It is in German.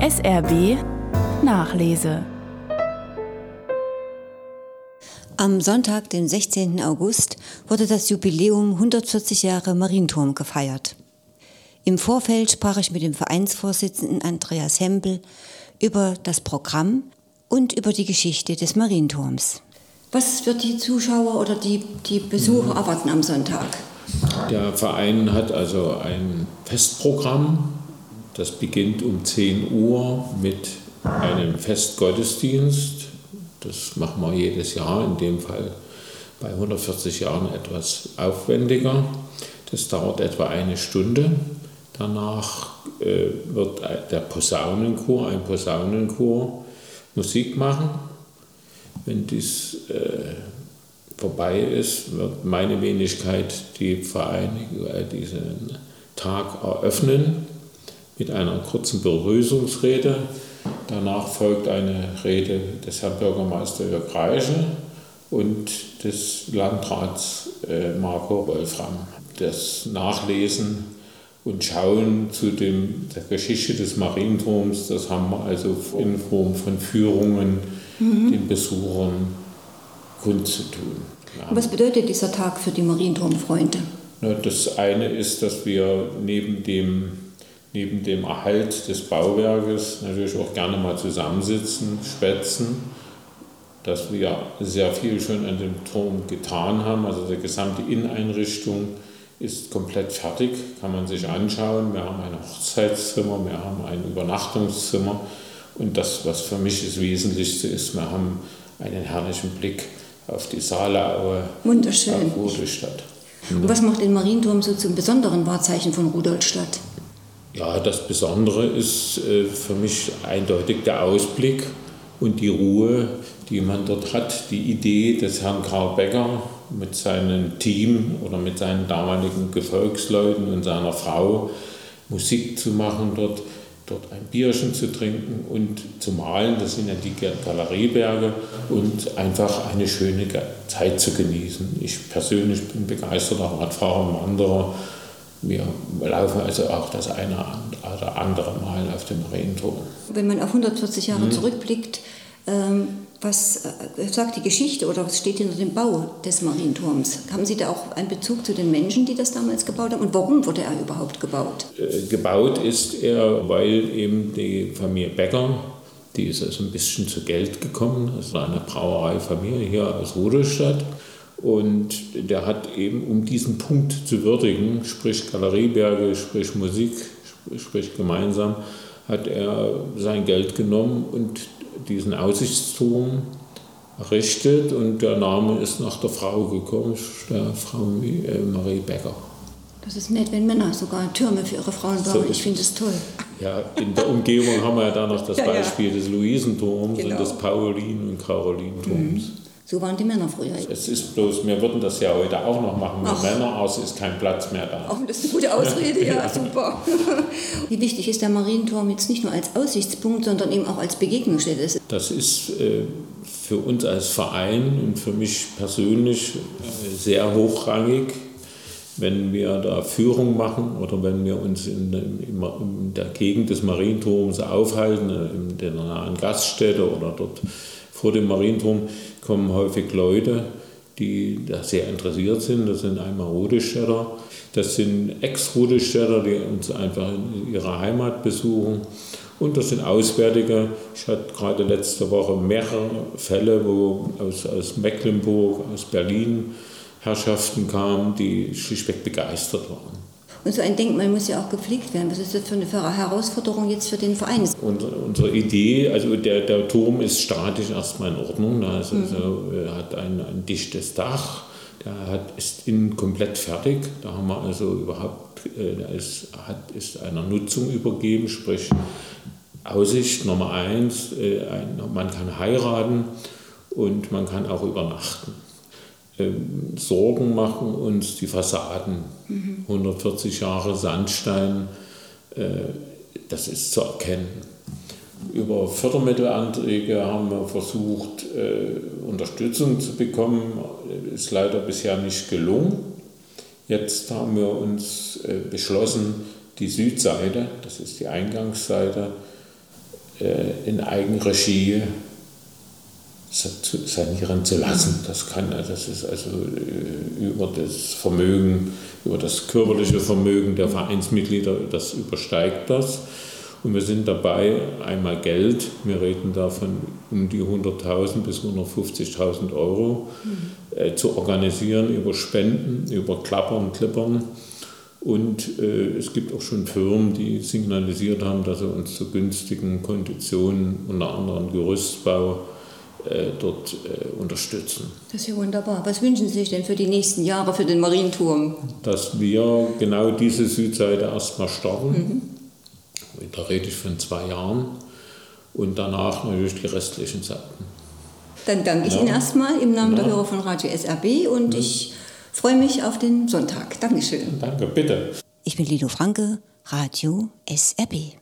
SRB Nachlese. Am Sonntag, den 16. August, wurde das Jubiläum 140 Jahre Marienturm gefeiert. Im Vorfeld sprach ich mit dem Vereinsvorsitzenden Andreas Hempel über das Programm und über die Geschichte des Marienturms. Was wird die Zuschauer oder die Besucher erwarten am Sonntag? Der Verein hat also ein Festprogramm. Das beginnt um 10 Uhr mit einem Festgottesdienst. Das machen wir jedes Jahr, in dem Fall bei 140 Jahren etwas aufwendiger. Das dauert etwa 1 Stunde. Danach wird der Posaunenchor, Musik machen. Wenn dies vorbei ist, wird meine Wenigkeit diesen Tag eröffnen mit einer kurzen Begrüßungsrede. Danach folgt eine Rede des Herrn Bürgermeisters Jörg Reiche und des Landrats Marco Wolfram. Das Nachlesen und Schauen zu der Geschichte des Marienturms, das haben wir also in Form von Führungen den Besuchern kundzutun. Ja. Was bedeutet dieser Tag für die Marienturmfreunde? Das eine ist, dass wir neben dem Erhalt des Bauwerkes natürlich auch gerne mal zusammensitzen, schwätzen, dass wir sehr viel schon an dem Turm getan haben. Also die gesamte Inneneinrichtung ist komplett fertig, kann man sich anschauen. Wir haben ein Hochzeitszimmer, wir haben ein Übernachtungszimmer und das, was für mich das Wesentlichste ist, wir haben einen herrlichen Blick auf die Saalaue, wunderschön, auf Rudolstadt. Und was macht den Marienturm so zum besonderen Wahrzeichen von Rudolstadt? Ja, das Besondere ist für mich eindeutig der Ausblick und die Ruhe, die man dort hat. Die Idee des Herrn Karl Becker mit seinem Team oder mit seinen damaligen Gefolgsleuten und seiner Frau Musik zu machen, dort ein Bierchen zu trinken und zu malen. Das sind ja die Galerieberge und einfach eine schöne Zeit zu genießen. Ich persönlich bin begeisterter Radfahrer und Wanderer. Wir laufen also auch das eine oder andere Mal auf dem Marienturm. Wenn man auf 140 Jahre zurückblickt, was sagt die Geschichte oder was steht hinter dem Bau des Marienturms? Haben Sie da auch einen Bezug zu den Menschen, die das damals gebaut haben? Und warum wurde er überhaupt gebaut? Gebaut ist er, weil eben die Familie Becker, die ist also ein bisschen zu Geld gekommen, das war eine Brauereifamilie hier aus Rudolstadt. Und der hat eben, um diesen Punkt zu würdigen, sprich Galerieberge, sprich Musik, sprich gemeinsam, hat er sein Geld genommen und diesen Aussichtsturm errichtet. Und der Name ist nach der Frau gekommen, der Frau Marie Becker. Das ist nett, wenn Männer sogar Türme für ihre Frauen bauen. So, ich finde das toll. Ja, in der Umgebung haben wir ja dann noch das Beispiel des Luisenturms und des Paulin- und Carolinenturms. So waren die Männer früher. Es ist bloß, wir würden das ja heute auch noch machen mit Männern, aber es ist kein Platz mehr da. Ach, das ist eine gute Ausrede, ja, super. Wie wichtig ist der Marienturm jetzt nicht nur als Aussichtspunkt, sondern eben auch als Begegnungsstätte? Das ist für uns als Verein und für mich persönlich sehr hochrangig, wenn wir da Führung machen oder wenn wir uns in der Gegend des Marienturms aufhalten, in der nahen Gaststätte oder dort vor dem Marienturm, kommen häufig Leute, die da sehr interessiert sind. Das sind einmal Rudolstädter, das sind Ex-Rudolstädter, die uns einfach in ihrer Heimat besuchen. Und das sind Auswärtige. Ich hatte gerade letzte Woche mehrere Fälle, wo aus Mecklenburg, aus Berlin Herrschaften kamen, die schlichtweg begeistert waren. Und so ein Denkmal muss ja auch gepflegt werden. Was ist das für eine Herausforderung jetzt für den Verein? Unsere Idee, also der Turm ist statisch erstmal in Ordnung. Also hat ein dichtes Dach, ist innen komplett fertig. Da haben wir also ist einer Nutzung übergeben, sprich Aussicht Nummer 1, man kann heiraten und man kann auch übernachten. Sorgen machen uns die Fassaden. 140 Jahre Sandstein, das ist zu erkennen. Über Fördermittelanträge haben wir versucht, Unterstützung zu bekommen. Ist leider bisher nicht gelungen. Jetzt haben wir uns beschlossen, die Südseite, das ist die Eingangsseite, in Eigenregie sanieren zu lassen. Das ist also über das Vermögen, über das körperliche Vermögen der Vereinsmitglieder, das übersteigt das. Und wir sind dabei, einmal Geld, wir reden davon um die 100.000 bis 150.000 Euro, zu organisieren über Spenden, über Klippern. Und es gibt auch schon Firmen, die signalisiert haben, dass sie uns zu günstigen Konditionen, unter anderem Gerüstbau, dort unterstützen. Das ist ja wunderbar. Was wünschen Sie sich denn für die nächsten Jahre für den Marienturm? Dass wir genau diese Südseite erstmal starten. Da rede ich von 2 Jahren. Und danach natürlich die restlichen Seiten. Dann danke ich Ihnen erstmal im Namen der Hörer von Radio SRB und ich freue mich auf den Sonntag. Dankeschön. Danke, bitte. Ich bin Lilo Franke, Radio SRB.